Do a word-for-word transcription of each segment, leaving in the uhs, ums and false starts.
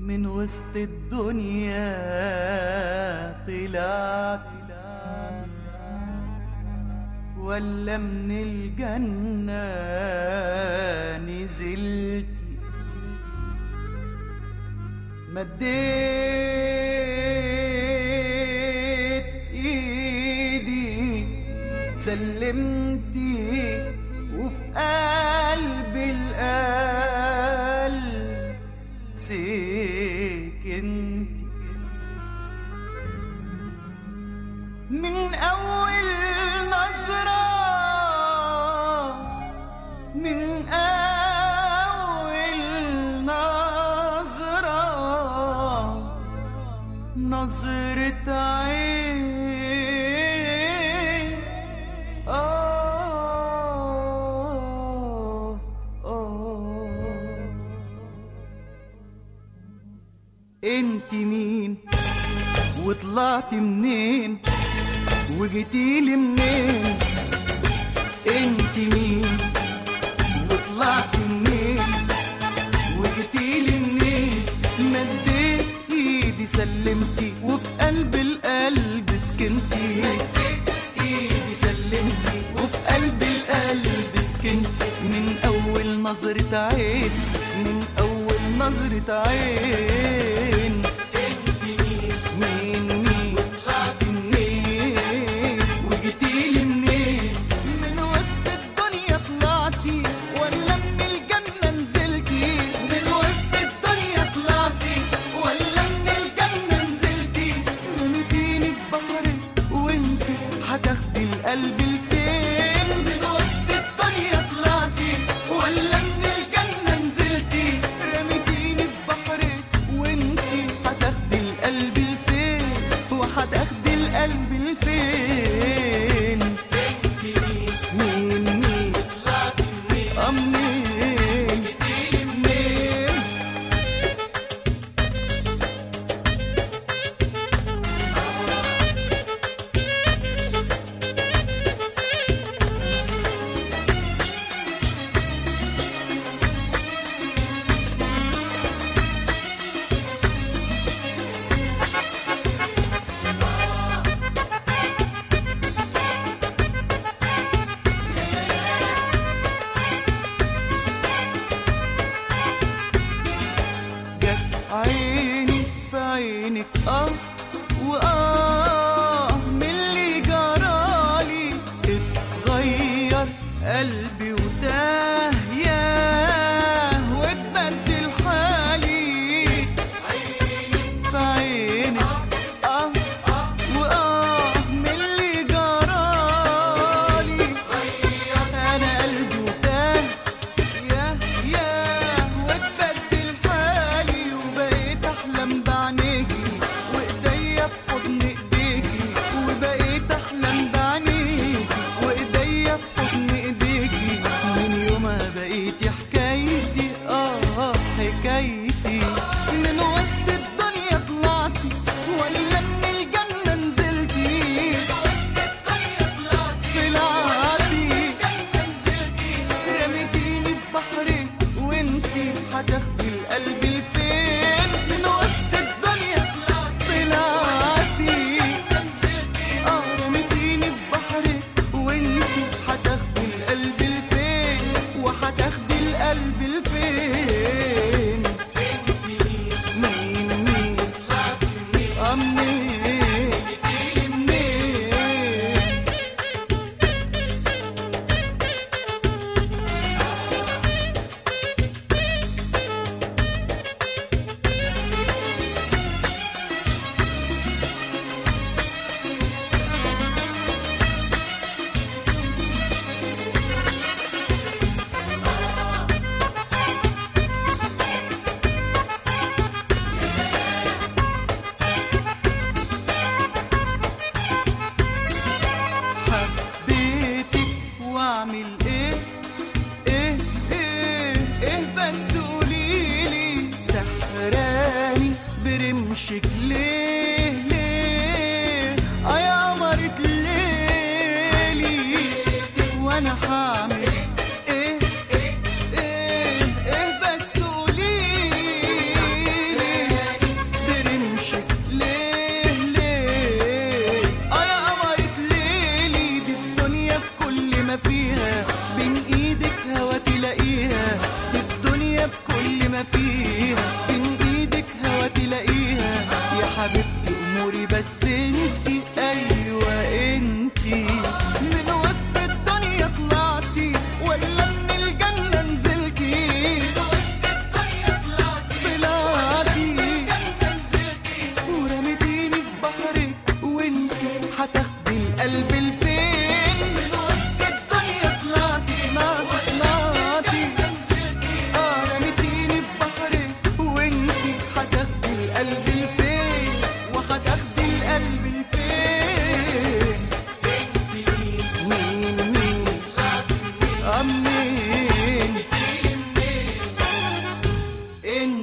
من وسط الدنيا طلعت ولا من الجنة نزلت؟ مديت ايدي سلمتي وفي قلب القلب سكنتي. من أول نظرة من أول نظرة نظرة عين آه آه. انت مين وطلعت منين وجيتيلي منين؟ انت مين وطلعت منين وجيتيلي منين؟ مديت ايدي سلمتي وفي قلب القلب سكنتي. مديت ايدي سلمتي وفي قلب القلب سكنتي. من اول نظرة عين من اول نظرة عين. انت مين مين مين وطلعت منين وجيتيلي منين؟ من وسط الدنيا طلعتي ولا من الجنة نزلتي؟ من وسط الدنيا طلعتي ولا من الجنة نزلتي؟ رميتيني في بحرك وانت هتاخدي القلب لفين؟ من وسط الدنيا طلعتي ولا من الجنة نزلتي؟ رميتيني في بحرك وانت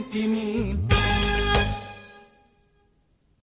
انت مين؟